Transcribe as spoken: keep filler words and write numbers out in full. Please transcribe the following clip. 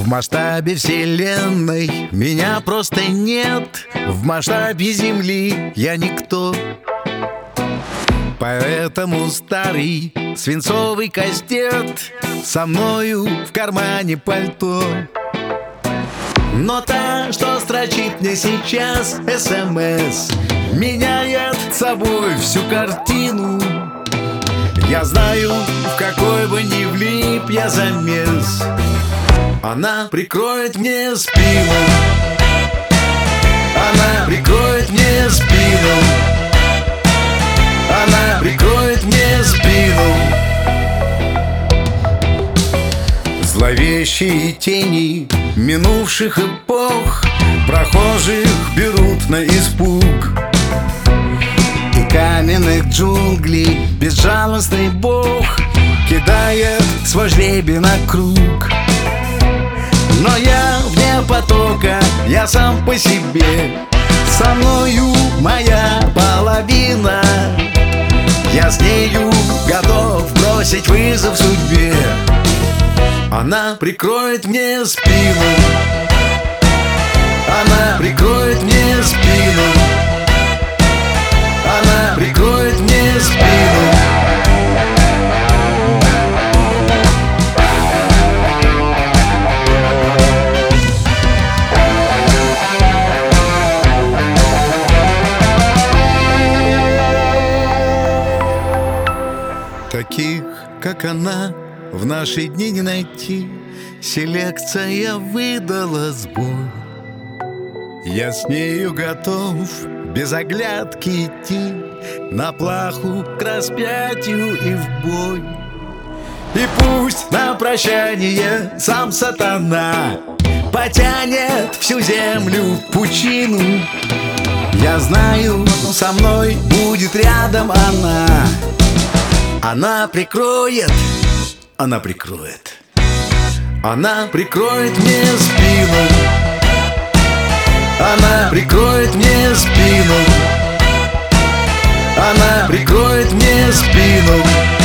масштабе вселенной меня просто нет. В масштабе земли я никто. Поэтому старый свинцовый кастет со мною в кармане пальто. Но та, что строчит мне сейчас СМС, меняет собой всю картину. Я знаю, в какой бы ни влип я замес, она прикроет мне спину. Она прикроет мне спину. Она прикроет мне спину. Зловещие тени минувших эпох прохожих берут на испуг. И каменных джунглей безжалостный бог кидает свой жребий на круг. Но я вне потока, я сам по себе. Со мною моя половина. Я с нею готов бросить вызов судьбе. Она прикроет мне спину. Она прикроет мне спину. Она прикроет мне спину. Таких, как она, в наши дни не найти. Селекция выдала сбой. Я с нею готов без оглядки идти на плаху к распятию и в бой. И пусть на прощание сам сатана потянет всю землю в пучину. Я знаю, со мной будет рядом она. Она прикроет, она прикроет. Она прикроет мне спину. Она прикроет мне спину. Она прикроет мне спину.